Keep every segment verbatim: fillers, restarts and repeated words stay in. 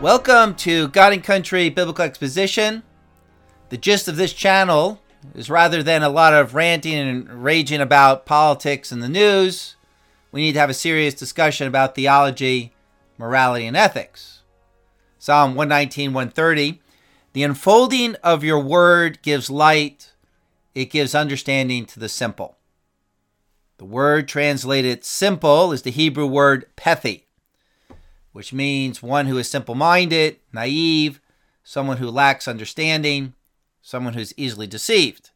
Welcome to God and Country Biblical Exposition. The gist of this channel is, rather than a lot of ranting and raging about politics and the news, we need to have a serious discussion about theology, morality, and ethics. Psalm one nineteen, one thirty, the unfolding of your word gives light, it gives understanding to the simple. The word translated simple is the Hebrew word pethi, which means one who is simple-minded, naive, someone who lacks understanding, someone who's easily deceived.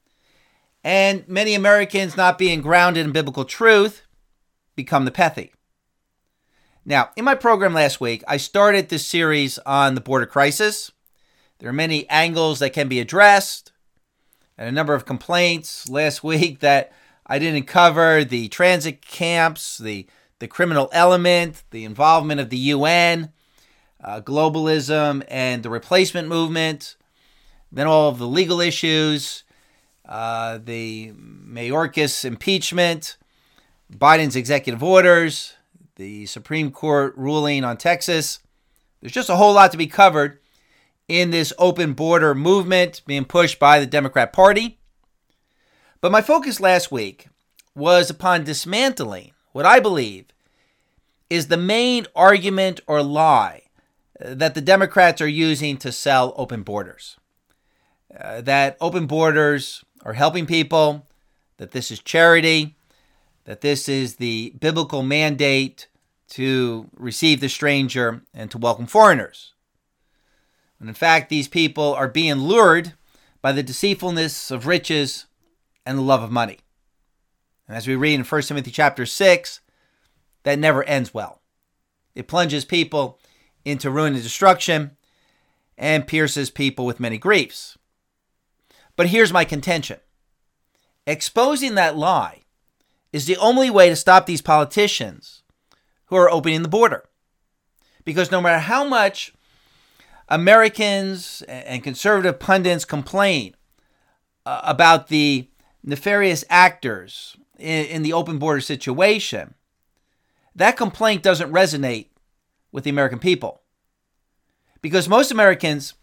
And many Americans, not being grounded in biblical truth, become the pethi. Now, in my program last week, I started this series on the border crisis. There are many angles that can be addressed, and a number of complaints last week that I didn't cover: the transit camps, the the criminal element, the involvement of the U N, uh, globalism, and the replacement movement, then all of the legal issues, uh, the Mayorkas impeachment, Biden's executive orders, the Supreme Court ruling on Texas. There's just a whole lot to be covered in this open border movement being pushed by the Democrat Party. But my focus last week was upon dismantling what I believe is the main argument or lie that the Democrats are using to sell open borders. Uh, that open borders are helping people, that this is charity, that this is the biblical mandate to receive the stranger and to welcome foreigners. And in fact, these people are being lured by the deceitfulness of riches and the love of money. And as we read in First Timothy chapter six, that never ends well. It plunges people into ruin and destruction and pierces people with many griefs. But here's my contention. Exposing that lie is the only way to stop these politicians who are opening the border. Because no matter how much Americans and conservative pundits complain uh, about the nefarious actors in, in the open border situation, that complaint doesn't resonate with the American people. Because most Americans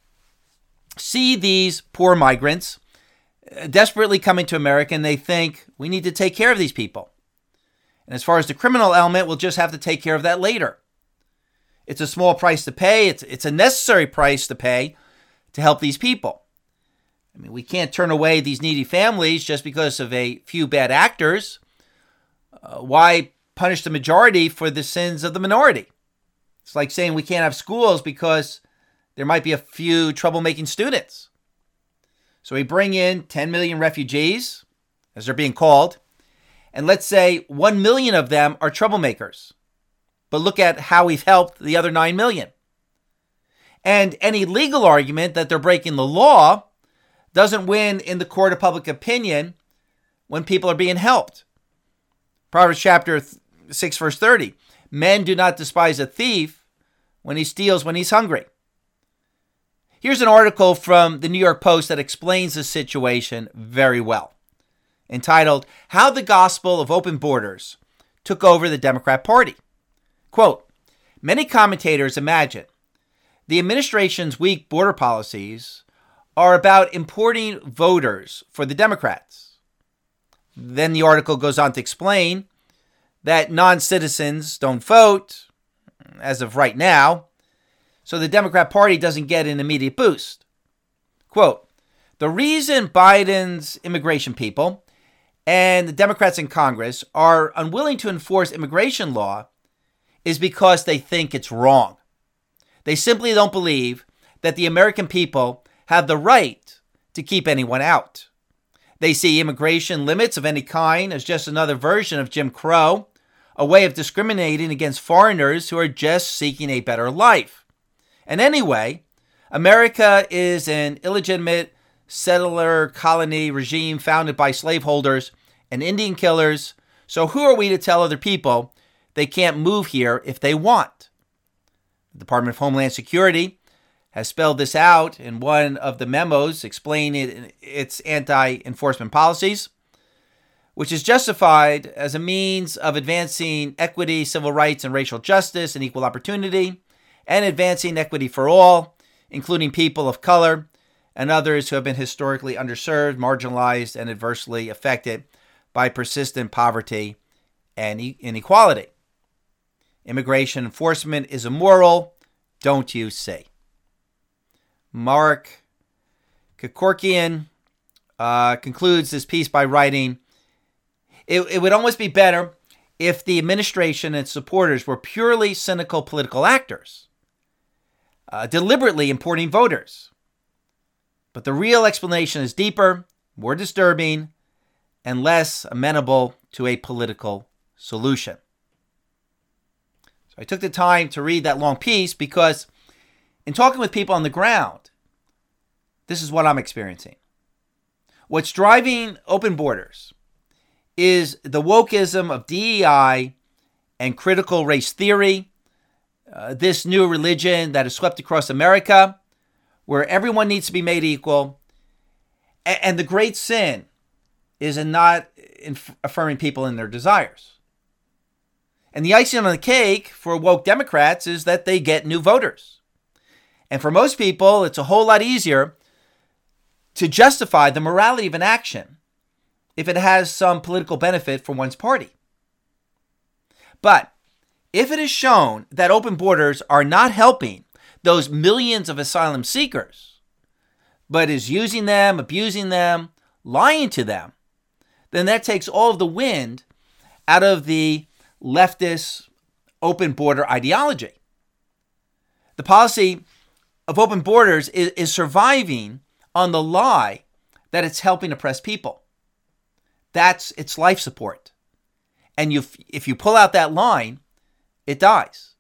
see these poor migrants desperately coming to America, and they think, we need to take care of these people. And as far as the criminal element, we'll just have to take care of that later. It's a small price to pay. It's, it's a necessary price to pay to help these people. I mean, we can't turn away these needy families just because of a few bad actors. Uh, why punish the majority for the sins of the minority? It's like saying we can't have schools because there might be a few troublemaking students. So we bring in ten million refugees, as they're being called, and let's say one million of them are troublemakers. But look at how we've helped the other nine million. And any legal argument that they're breaking the law doesn't win in the court of public opinion when people are being helped. Proverbs chapter six, verse thirty. Men do not despise a thief when he steals when he's hungry. Here's an article from the New York Post that explains the situation very well, entitled, How the Gospel of Open Borders Took Over the Democrat Party. Quote, many commentators imagine the administration's weak border policies are about importing voters for the Democrats. Then the article goes on to explain that non-citizens don't vote, as of right now, so the Democrat Party doesn't get an immediate boost. Quote, the reason Biden's immigration people and the Democrats in Congress are unwilling to enforce immigration law is because they think it's wrong. They simply don't believe that the American people have the right to keep anyone out. They see immigration limits of any kind as just another version of Jim Crow, a way of discriminating against foreigners who are just seeking a better life. And anyway, America is an illegitimate settler colony regime founded by slaveholders and Indian killers, so who are we to tell other people they can't move here if they want? The Department of Homeland Security has spelled this out in one of the memos explaining its anti-enforcement policies, which is justified as a means of advancing equity, civil rights, and racial justice and equal opportunity, and advancing equity for all, including people of color and others who have been historically underserved, marginalized, and adversely affected by persistent poverty and inequality. Immigration enforcement is immoral, don't you see? Mark Kevorkian uh, concludes this piece by writing, it, it would almost be better if the administration and supporters were purely cynical political actors, uh, deliberately importing voters. But the real explanation is deeper, more disturbing, and less amenable to a political solution. So I took the time to read that long piece because in talking with people on the ground, this is what I'm experiencing. What's driving open borders is the wokeism of D E I and critical race theory, uh, this new religion that has swept across America, where everyone needs to be made equal. A- and the great sin is in not in affirming people in their desires. And the icing on the cake for woke Democrats is that they get new voters. And for most people, it's a whole lot easier to justify the morality of an action if it has some political benefit for one's party. But if it is shown that open borders are not helping those millions of asylum seekers, but is using them, abusing them, lying to them, then that takes all of the wind out of the leftist open border ideology. The policy of open borders is, is surviving on the lie that it's helping oppressed people. That's its life support. And you, if you pull out that line, it dies.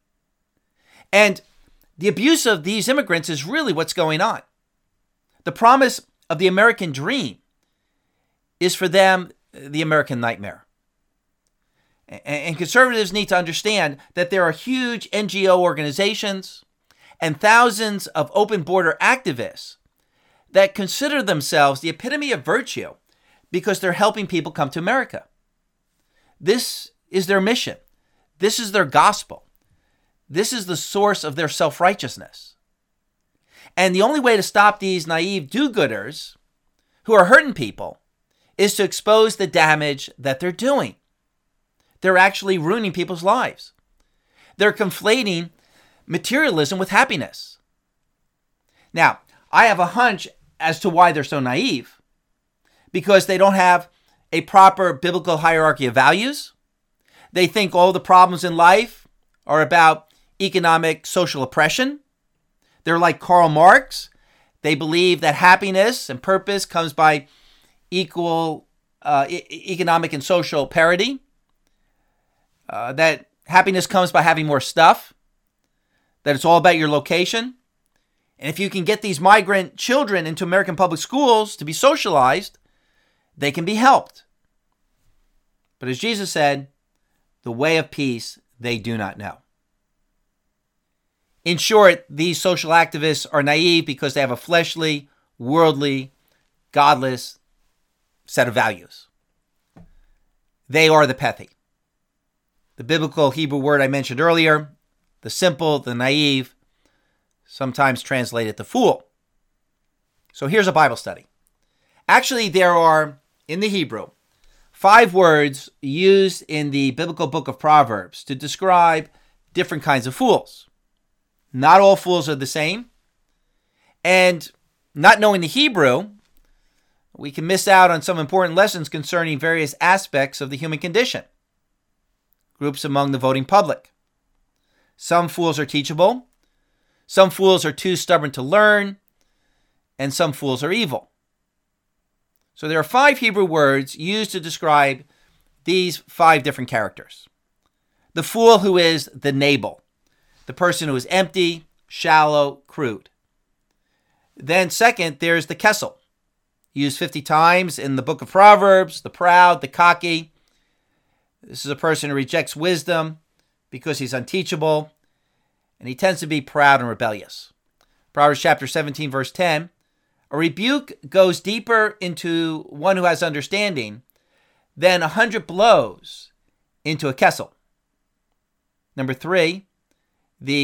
And the abuse of these immigrants is really what's going on. The promise of the American dream is for them the American nightmare. And conservatives need to understand that there are huge N G O organizations and thousands of open border activists that consider themselves the epitome of virtue because they're helping people come to America. This is their mission. This is their gospel. This is the source of their self-righteousness. And the only way to stop these naive do-gooders who are hurting people is to expose the damage that they're doing. They're actually ruining people's lives. They're conflating materialism with happiness. Now, I have a hunch as to why they're so naive. Because they don't have a proper biblical hierarchy of values. They think all the problems in life are about economic, social oppression. They're like Karl Marx. They believe that happiness and purpose comes by equal uh, e- economic and social parity. Uh, that happiness comes by having more stuff. That it's all about your location. And if you can get these migrant children into American public schools to be socialized, they can be helped. But as Jesus said, the way of peace they do not know. In short, these social activists are naive because they have a fleshly, worldly, godless set of values. They are the pethy. The biblical Hebrew word I mentioned earlier, the simple, the naive, sometimes translated the fool. So here's a Bible study. Actually, there are, in the Hebrew, five words used in the biblical book of Proverbs to describe different kinds of fools. Not all fools are the same. And not knowing the Hebrew, we can miss out on some important lessons concerning various aspects of the human condition. Groups among the voting public. Some fools are teachable. Some fools are too stubborn to learn. And some fools are evil. So there are five Hebrew words used to describe these five different characters. The fool who is the Nabal, the person who is empty, shallow, crude. Then second, there's the Kessel, used fifty times in the book of Proverbs, the proud, the cocky. This is a person who rejects wisdom because he's unteachable, and he tends to be proud and rebellious. Proverbs chapter seventeen, verse ten, a rebuke goes deeper into one who has understanding than a hundred blows into a Kessel. Number three, the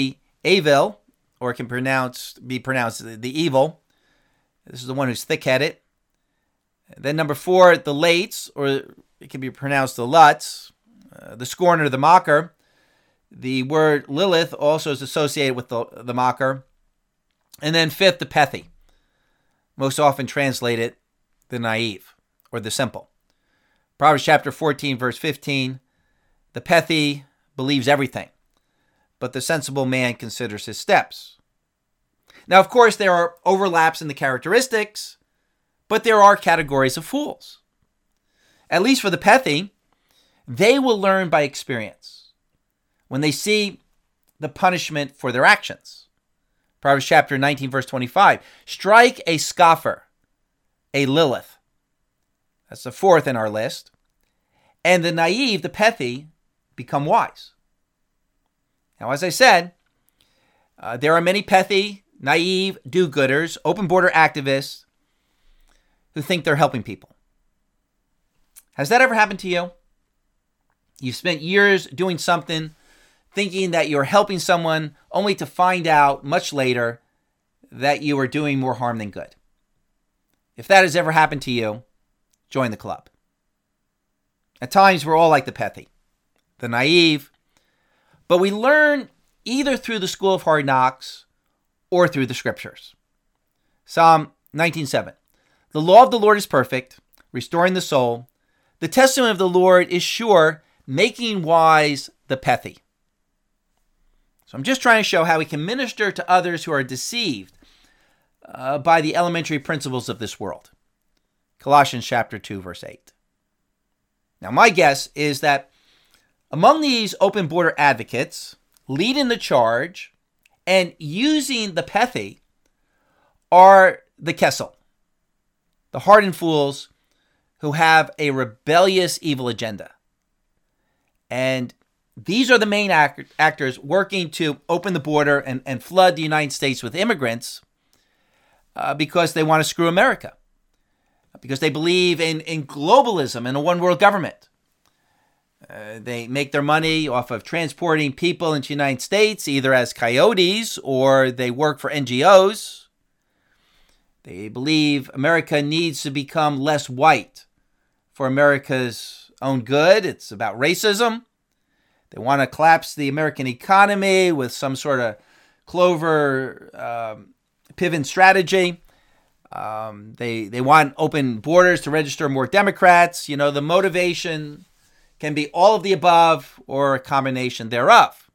Avil, or it can pronounce, be pronounced the, the evil. This is the one who's thick-headed. Then number four, the Lates, or it can be pronounced the Lutz, uh, the scorner, the mocker. The word Lilith also is associated with the, the mocker. And then fifth, the Pethi, most often translated the naive or the simple. Proverbs chapter fourteen, verse fifteen, the Pethi believes everything, but the sensible man considers his steps. Now, of course, there are overlaps in the characteristics, but there are categories of fools. At least for the Pethi, they will learn by experience when they see the punishment for their actions. Proverbs chapter nineteen, verse twenty-five, strike a scoffer, a Lilith. That's the fourth in our list. And the naive, the Pethi, become wise. Now, as I said, uh, there are many Pethi, naive, do-gooders, open border activists who think they're helping people. Has that ever happened to you? You've spent years doing something, thinking that you're helping someone, only to find out much later that you are doing more harm than good. If that has ever happened to you, join the club. At times, we're all like the Pethi, the naive, but we learn either through the school of hard knocks or through the scriptures. Psalm nineteen seven. The law of the Lord is perfect, restoring the soul. The testimony of the Lord is sure, making wise the Pethi. So I'm just trying to show how we can minister to others who are deceived uh, by the elementary principles of this world. Colossians chapter two, verse eight. Now, my guess is that among these open border advocates, leading the charge and using the Pethi are the Kessel, the hardened fools who have a rebellious evil agenda. And these are the main act- actors working to open the border and, and flood the United States with immigrants uh, because they want to screw America, because they believe in, in globalism and a one-world government. Uh, they make their money off of transporting people into the United States, either as coyotes or they work for N G Os. They believe America needs to become less white for America's own good. It's about racism. They want to collapse the American economy with some sort of clover um, pivot strategy. Um, they they want open borders to register more Democrats. You know, the motivation can be all of the above or a combination thereof.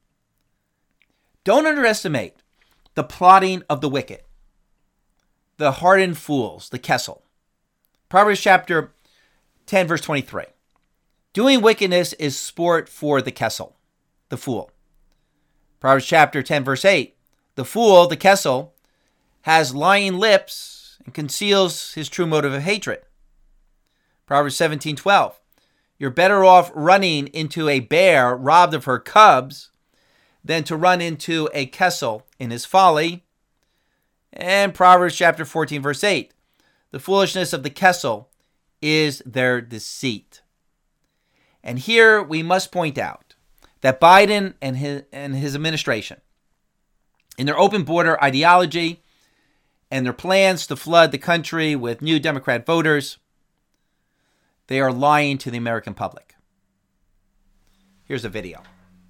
Don't underestimate the plotting of the wicked, the hardened fools, the Kessel. Proverbs chapter ten, verse twenty-three. Doing wickedness is sport for the Kessel, the fool. Proverbs chapter ten, verse eight. The fool, the Kessel, has lying lips and conceals his true motive of hatred. Proverbs seventeen, twelve. You're better off running into a bear robbed of her cubs than to run into a Kessel in his folly. And Proverbs chapter fourteen, verse eight. The foolishness of the Kessel is their deceit. And here we must point out that Biden and his, and his administration, in their open border ideology and their plans to flood the country with new Democrat voters, they are lying to the American public. Here's a video.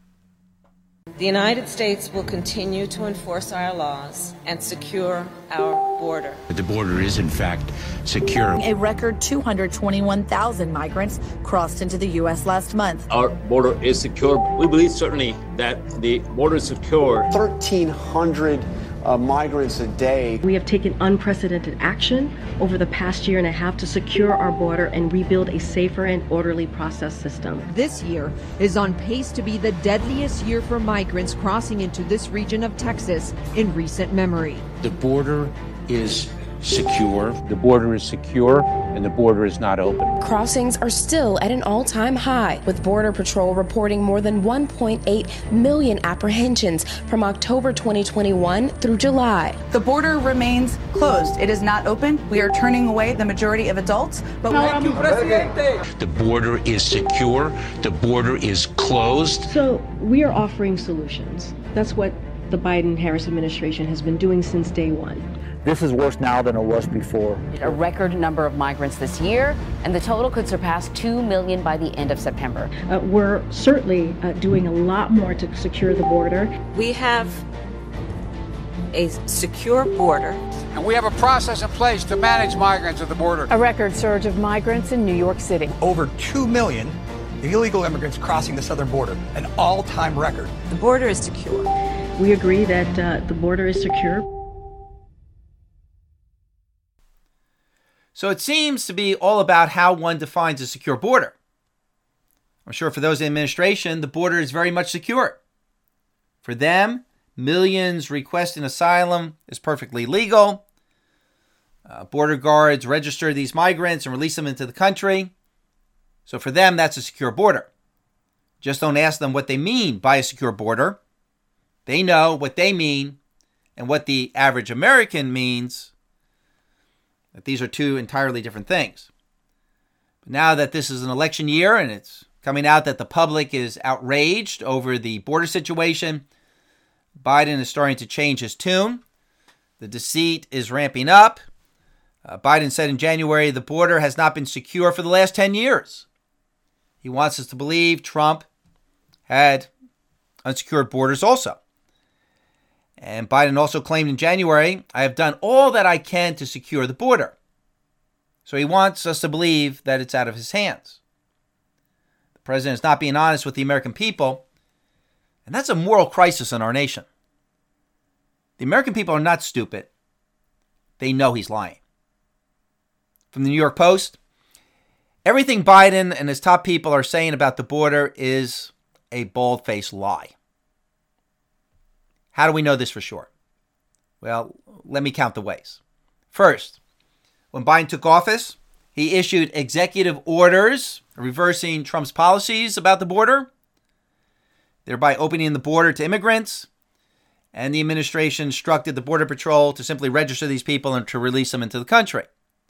The United States will continue to enforce our laws and secure our border. The border is, in fact, secure. A record two hundred twenty-one thousand migrants crossed into the U S last month. Our border is secure. We believe certainly that the border is secure. thirteen hundred uh, migrants a day. We have taken unprecedented action over the past year and a half to secure our border and rebuild a safer and orderly process system. This year is on pace to be the deadliest year for migrants crossing into this region of Texas in recent memory. The border is secure. The border is secure, and the border is not open. Crossings are still at an all-time high, with Border Patrol reporting more than one point eight million apprehensions from October twenty twenty-one through July. The border remains closed. It is not open. We are turning away the majority of adults. But the border is secure. The border is closed. So we are offering solutions. That's what the Biden-Harris administration has been doing since day one. This is worse now than it was before. A record number of migrants this year, and the total could surpass two million by the end of September. Uh, we're certainly uh, doing a lot more to secure the border. We have a secure border. And we have a process in place to manage migrants at the border. A record surge of migrants in New York City. Over two million illegal immigrants crossing the southern border, an all-time record. The border is secure. We agree that uh, the border is secure. So it seems to be all about how one defines a secure border. I'm sure for those in administration, the border is very much secure. For them, millions requesting asylum is perfectly legal. Uh, border guards register these migrants and release them into the country. So for them, that's a secure border. Just don't ask them what they mean by a secure border. They know what they mean and what the average American means. That these are two entirely different things. But now that this is an election year and it's coming out that the public is outraged over the border situation, Biden is starting to change his tune. The deceit is ramping up. Uh, Biden said in January the border has not been secure for the last ten years. He wants us to believe Trump had unsecured borders also. And Biden also claimed in January, I have done all that I can to secure the border. So he wants us to believe that it's out of his hands. The president is not being honest with the American people, and that's a moral crisis in our nation. The American people are not stupid. They know he's lying. From the New York Post, everything Biden and his top people are saying about the border is a bald-faced lie. How do we know this for sure? Well, let me count the ways. First, when Biden took office, he issued executive orders reversing Trump's policies about the border, thereby opening the border to immigrants, and the administration instructed the Border Patrol to simply register these people and to release them into the country.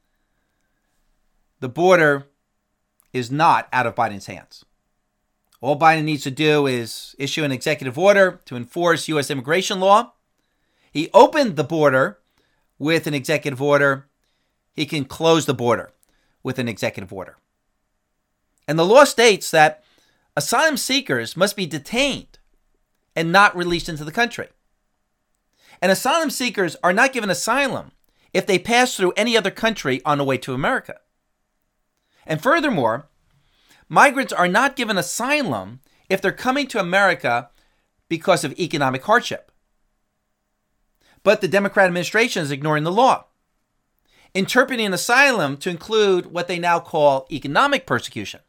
The border is not out of Biden's hands. All Biden needs to do is issue an executive order to enforce U S immigration law. He opened the border with an executive order. He can close the border with an executive order. And the law states that asylum seekers must be detained and not released into the country. And asylum seekers are not given asylum if they pass through any other country on the way to America. And furthermore, migrants are not given asylum if they're coming to America because of economic hardship. But the Democrat administration is ignoring the law, interpreting asylum to include what they now call economic persecution.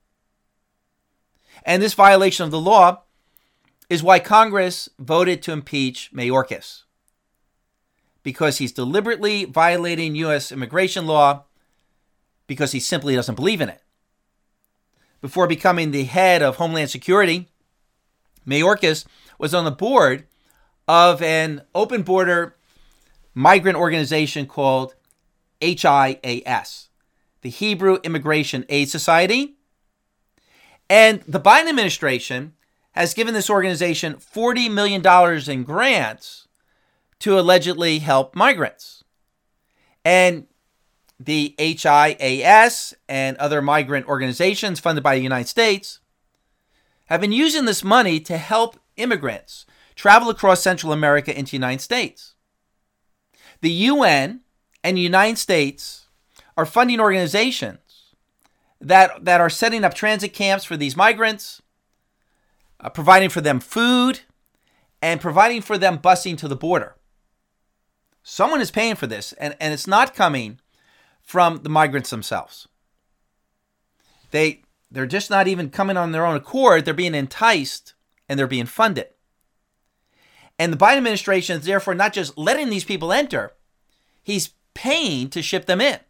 And this violation of the law is why Congress voted to impeach Mayorkas, because he's deliberately violating U S immigration law because he simply doesn't believe in it. Before becoming the head of Homeland Security, Mayorkas was on the board of an open border migrant organization called H I A S, the Hebrew Immigration Aid Society. And the Biden administration has given this organization forty million dollars in grants to allegedly help migrants. And the H I A S and other migrant organizations funded by the United States have been using this money to help immigrants travel across Central America into the United States. The U N and the United States are funding organizations that, that are setting up transit camps for these migrants, uh, providing for them food, and providing for them busing to the border. Someone is paying for this, and, and it's not coming from the migrants themselves. They, they're just not even coming on their own accord. They're being enticed, and they're being funded. And the Biden administration is therefore not just letting these people enter, he's paying to ship them in.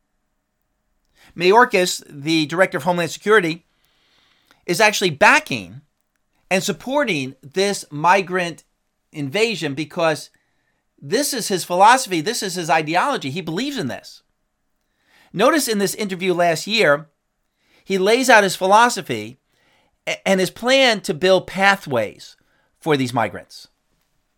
Mayorkas, the director of Homeland Security, is actually backing and supporting this migrant invasion because this is his philosophy. This is his ideology. He believes in this. Notice in this interview last year, he lays out his philosophy and his plan to build pathways for these migrants.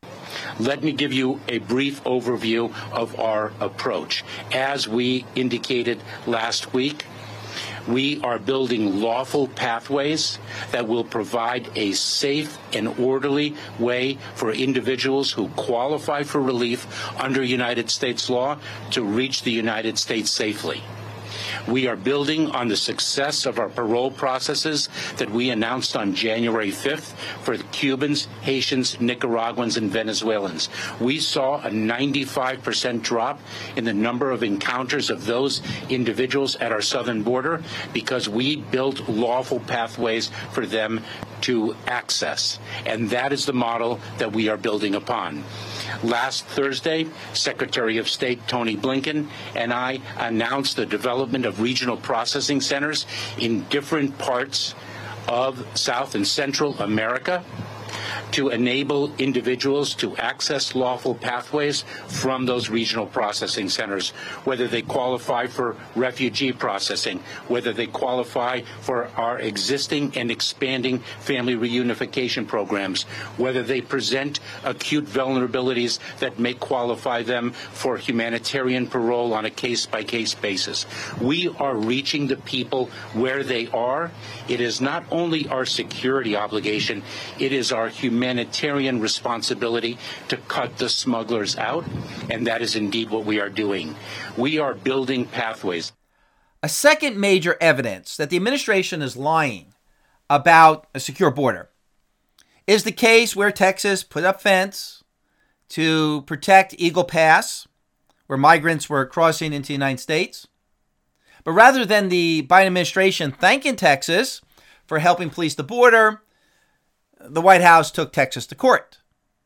Let me give you a brief overview of our approach. As we indicated last week, we are building lawful pathways that will provide a safe and orderly way for individuals who qualify for relief under United States law to reach the United States safely. We are building on the success of our parole processes that we announced on January fifth for Cubans, Haitians, Nicaraguans, and Venezuelans. We saw a ninety-five percent drop in the number of encounters of those individuals at our southern border because we built lawful pathways for them to access. And that is the model that we are building upon. Last Thursday, Secretary of State Tony Blinken and I announced the development of regional processing centers in different parts of South and Central America to enable individuals to access lawful pathways from those regional processing centers, whether they qualify for refugee processing, whether they qualify for our existing and expanding family reunification programs, whether they present acute vulnerabilities that may qualify them for humanitarian parole on a case-by-case basis. We are reaching the people where they are. It is not only our security obligation, it is our humanitarian humanitarian responsibility to cut the smugglers out, and that is indeed what we are doing. We are building pathways. A second major evidence that the administration is lying about a secure border is the case where Texas put up fence to protect Eagle Pass, where migrants were crossing into the United States. But rather than the Biden administration thanking Texas for helping police the border, the White House took Texas to court.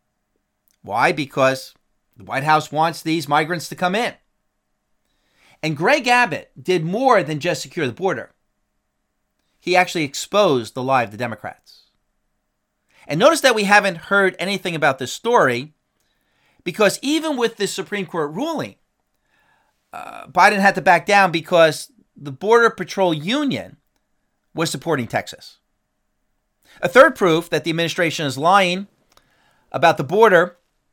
Why? Because the White House wants these migrants to come in. And Greg Abbott did more than just secure the border. He actually exposed the lie of the Democrats. And notice that we haven't heard anything about this story because even with this Supreme Court ruling, uh, Biden had to back down because the Border Patrol Union was supporting Texas. A third proof that the administration is lying about the border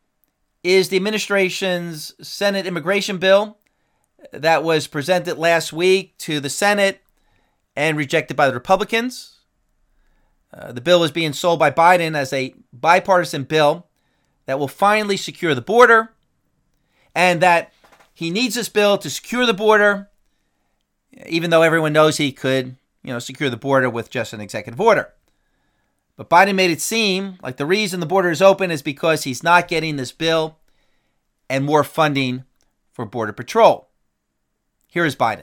is the administration's Senate immigration bill that was presented last week to the Senate and rejected by the Republicans. Uh, the bill is being sold by Biden as a bipartisan bill that will finally secure the border, and that he needs this bill to secure the border, even though everyone knows he could, you know, secure the border with just an executive order. But Biden made it seem like the reason the border is open is because he's not getting this bill and more funding for Border Patrol. Here is Biden.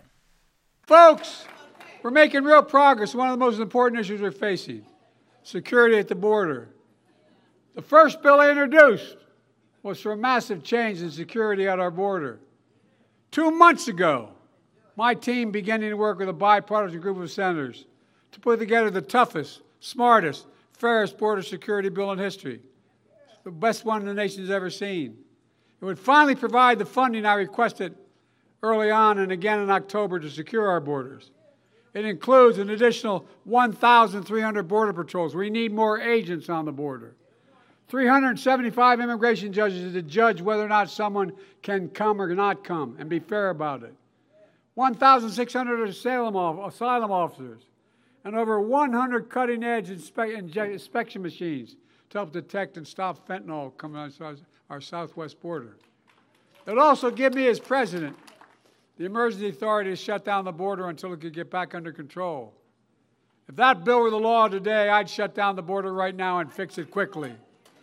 Folks, we're making real progress. One of the most important issues we're facing, security at the border. The first bill I introduced was for a massive change in security at our border. Two months ago, my team began to work with a bipartisan group of senators to put together the toughest, smartest, fairest border security bill in history, the best one the nation's ever seen. It would finally provide the funding I requested early on and again in October to secure our borders. It includes an additional one thousand three hundred border patrols. We need more agents on the border. three hundred seventy-five immigration judges to judge whether or not someone can come or not come and be fair about it. one thousand six hundred asylum officers. And over one hundred cutting-edge inspe- inspection machines to help detect and stop fentanyl coming on our southwest border. It would also give me, as president, the emergency authority to shut down the border until it could get back under control. If that bill were the law today, I'd shut down the border right now and fix it quickly.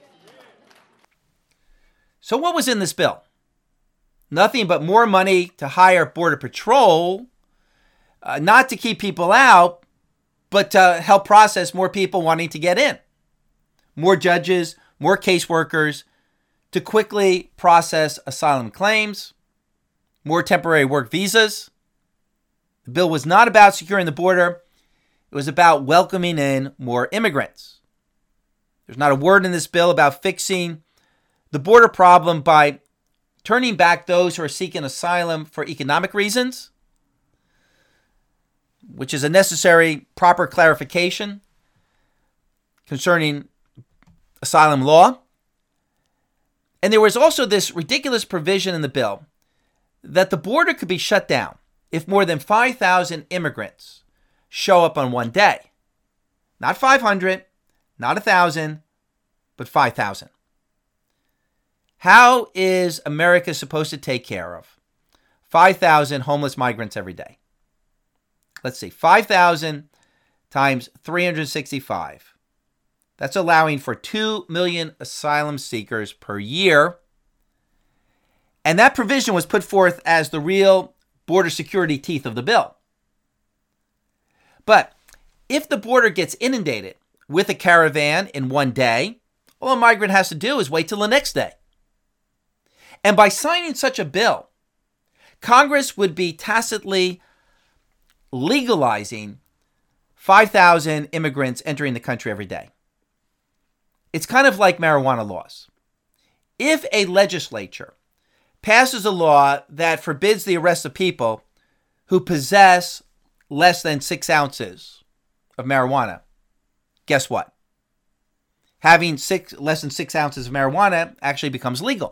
So what was in this bill? Nothing but more money to hire Border Patrol, uh, not to keep people out, but to help process more people wanting to get in. More judges, more caseworkers to quickly process asylum claims, more temporary work visas. The bill was not about securing the border. It was about welcoming in more immigrants. There's not a word in this bill about fixing the border problem by turning back those who are seeking asylum for economic reasons, which is a necessary, proper clarification concerning asylum law. And there was also this ridiculous provision in the bill that the border could be shut down if more than five thousand immigrants show up on one day. Not five hundred, not one thousand, but five thousand. How is America supposed to take care of five thousand homeless migrants every day? Let's see, five thousand times three hundred sixty-five. That's allowing for two million asylum seekers per year. And that provision was put forth as the real border security teeth of the bill. But if the border gets inundated with a caravan in one day, all a migrant has to do is wait till the next day. And by signing such a bill, Congress would be tacitly legalizing five thousand immigrants entering the country every day. It's kind of like marijuana laws. If a legislature passes a law that forbids the arrest of people who possess less than six ounces of marijuana, guess what? Having six, less than six ounces of marijuana actually becomes legal.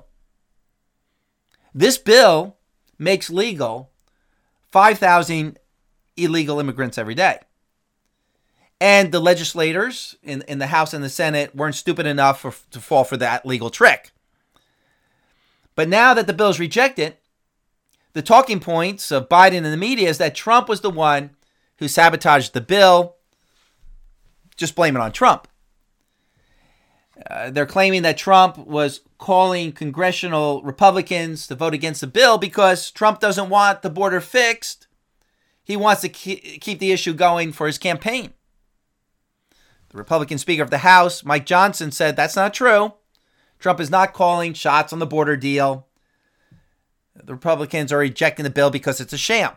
This bill makes legal five thousand illegal immigrants every day. And the legislators in, in the House and the Senate weren't stupid enough for, to fall for that legal trick. But now that the bill is rejected, the talking points of Biden and the media is that Trump was the one who sabotaged the bill. Just blame it on Trump. Uh, they're claiming that Trump was calling congressional Republicans to vote against the bill because Trump doesn't want the border fixed. He wants to ke- keep the issue going for his campaign. The Republican Speaker of the House, Mike Johnson, said that's not true. Trump is not calling shots on the border deal. The Republicans are rejecting the bill because it's a sham.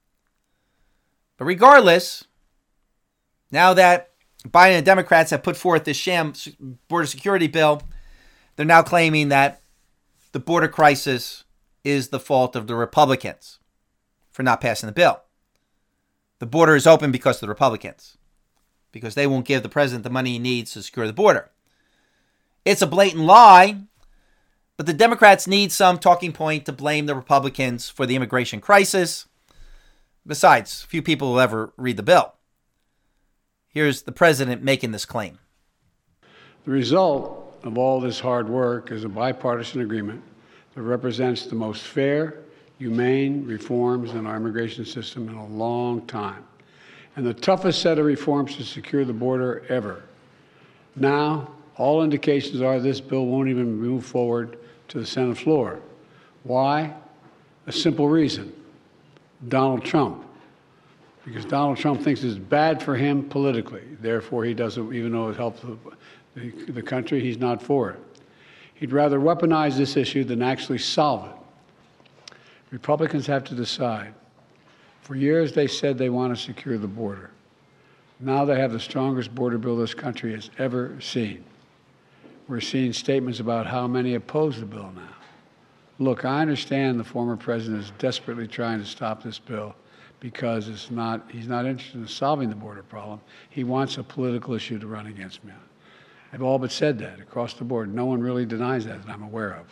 But regardless, now that Biden and Democrats have put forth this sham border security bill, they're now claiming that the border crisis is the fault of the Republicans for not passing the bill. The border is open because of the Republicans, because they won't give the president the money he needs to secure the border. It's a blatant lie, but the Democrats need some talking point to blame the Republicans for the immigration crisis. Besides, few people will ever read the bill. Here's the president making this claim. The result of all this hard work is a bipartisan agreement that represents the most fair, humane reforms in our immigration system in a long time, and the toughest set of reforms to secure the border ever. Now, all indications are this bill won't even move forward to the Senate floor. Why? A simple reason. Donald Trump. Because Donald Trump thinks it's bad for him politically. Therefore, he doesn't, even though it helps the, the, the country, he's not for it. He'd rather weaponize this issue than actually solve it. Republicans have to decide. For years, they said they want to secure the border. Now they have the strongest border bill this country has ever seen. We're seeing statements about how many oppose the bill now. Look, I understand the former president is desperately trying to stop this bill because it's not, he's not interested in solving the border problem. He wants a political issue to run against me. They've all but said that across the board. No one really denies that that I'm aware of.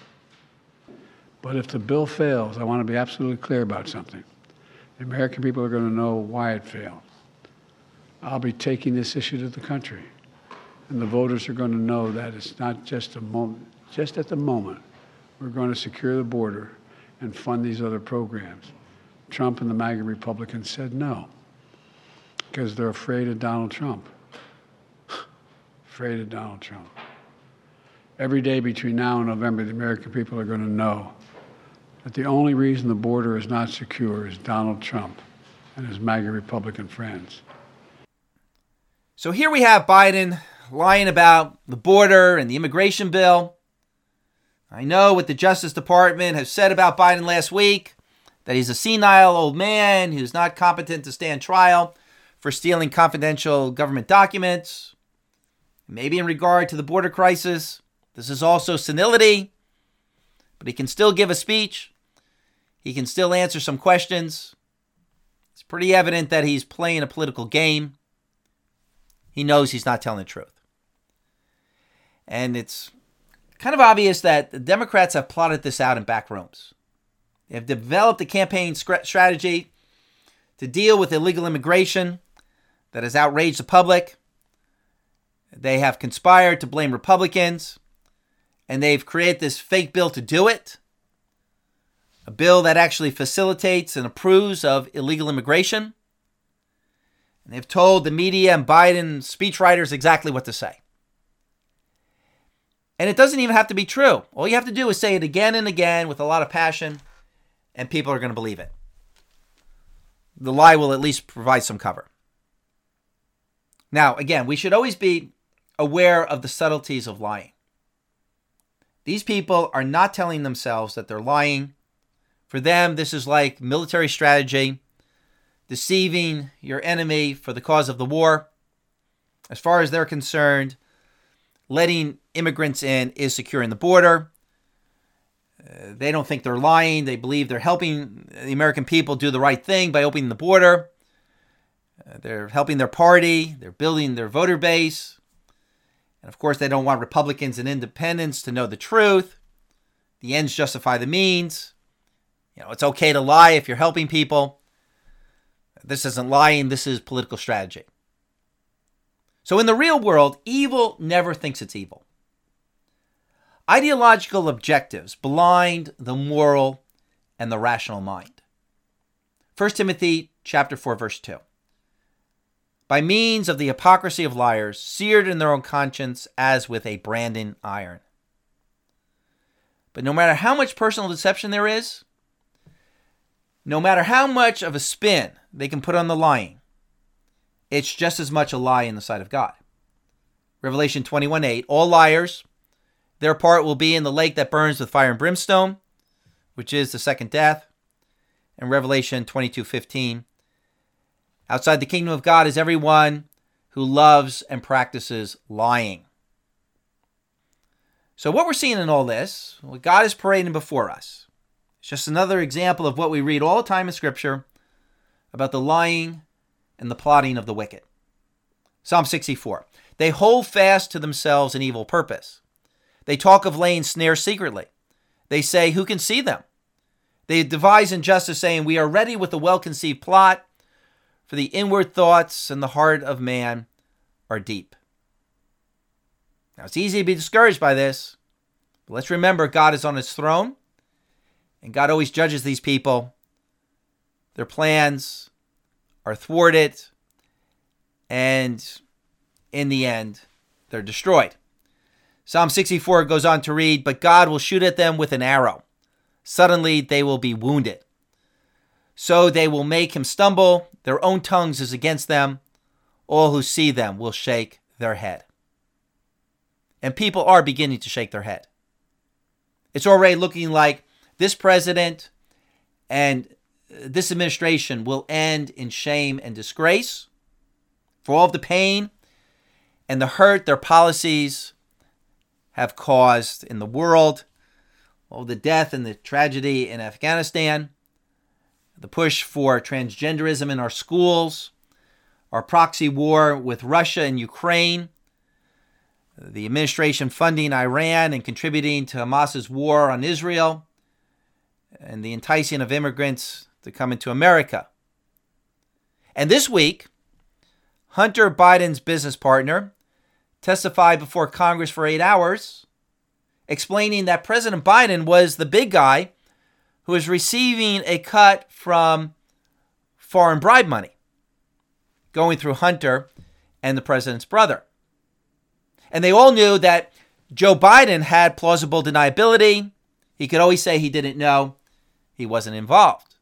But if the bill fails, I want to be absolutely clear about something. The American people are going to know why it failed. I'll be taking this issue to the country. And the voters are going to know that it's not just a moment, just at the moment, we're going to secure the border and fund these other programs. Trump and the MAGA Republicans said no, because they're afraid of Donald Trump. Afraid of Donald Trump. Every day between now and November, the American people are going to know that the only reason the border is not secure is Donald Trump and his MAGA Republican friends. So here we have Biden lying about the border and the immigration bill. I know what the Justice Department has said about Biden last week, that he's a senile old man who's not competent to stand trial for stealing confidential government documents. Maybe in regard to the border crisis, this is also senility, but he can still give a speech. He can still answer some questions. It's pretty evident that he's playing a political game. He knows he's not telling the truth. And it's kind of obvious that the Democrats have plotted this out in back rooms. They have developed a campaign strategy to deal with illegal immigration that has outraged the public. They have conspired to blame Republicans, and they've created this fake bill to do it. A bill that actually facilitates and approves of illegal immigration. And they've told the media and Biden speechwriters exactly what to say. And it doesn't even have to be true. All you have to do is say it again and again with a lot of passion, and people are going to believe it. The lie will at least provide some cover. Now, again, we should always be aware of the subtleties of lying. These people are not telling themselves that they're lying. For them, this is like military strategy, deceiving your enemy for the cause of the war. As far as they're concerned, letting immigrants in is securing the border. Uh, they don't think they're lying. They believe they're helping the American people do the right thing by opening the border. Uh, they're helping their party. They're building their voter base. And of course, they don't want Republicans and independents to know the truth. The ends justify the means. You know, it's okay to lie if you're helping people. This isn't lying. This is political strategy. So in the real world, evil never thinks it's evil. Ideological objectives blind the moral and the rational mind. First Timothy chapter four, verse two. By means of the hypocrisy of liars, seared in their own conscience as with a branding iron. But no matter how much personal deception there is, no matter how much of a spin they can put on the lying, it's just as much a lie in the sight of God. Revelation twenty-one eight, all liars, their part will be in the lake that burns with fire and brimstone, which is the second death. And Revelation twenty-two fifteen, outside the kingdom of God is everyone who loves and practices lying. So what we're seeing in all this, what God is parading before us, it's just another example of what we read all the time in Scripture about the lying and the plotting of the wicked. Psalm sixty-four. They hold fast to themselves an evil purpose. They talk of laying snares secretly. They say, who can see them? They devise injustice, saying, we are ready with a well-conceived plot, for the inward thoughts and the heart of man are deep. Now, it's easy to be discouraged by this, but let's remember God is on his throne, and God always judges these people. Their plans are thwarted, and in the end, they're destroyed. Psalm sixty-four goes on to read, but God will shoot at them with an arrow. Suddenly they will be wounded. So they will make him stumble. Their own tongues is against them. All who see them will shake their head. And people are beginning to shake their head. It's already looking like this president and this administration will end in shame and disgrace for all of the pain and the hurt their policies have caused in the world, all the death and the tragedy in Afghanistan, the push for transgenderism in our schools, our proxy war with Russia and Ukraine, the administration funding Iran and contributing to Hamas's war on Israel, and the enticing of immigrants to come into America. And this week, Hunter Biden's business partner testified before Congress for eight hours, explaining that President Biden was the big guy who was receiving a cut from foreign bribe money going through Hunter and the president's brother. And they all knew that Joe Biden had plausible deniability. He could always say he didn't know. He wasn't involved.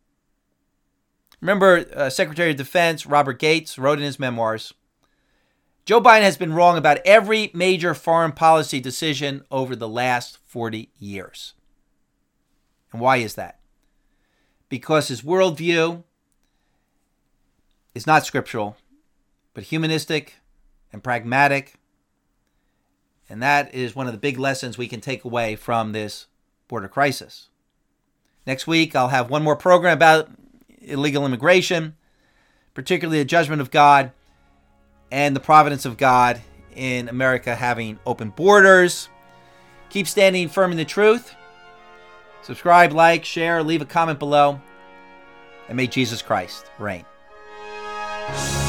Remember, uh, Secretary of Defense Robert Gates wrote in his memoirs, Joe Biden has been wrong about every major foreign policy decision over the last forty years. And why is that? Because his worldview is not scriptural, but humanistic and pragmatic. And that is one of the big lessons we can take away from this border crisis. Next week, I'll have one more program about illegal immigration, particularly the judgment of God and the providence of God in America having open borders. Keep standing firm in the truth. Subscribe, like, share, leave a comment below. And may Jesus Christ reign.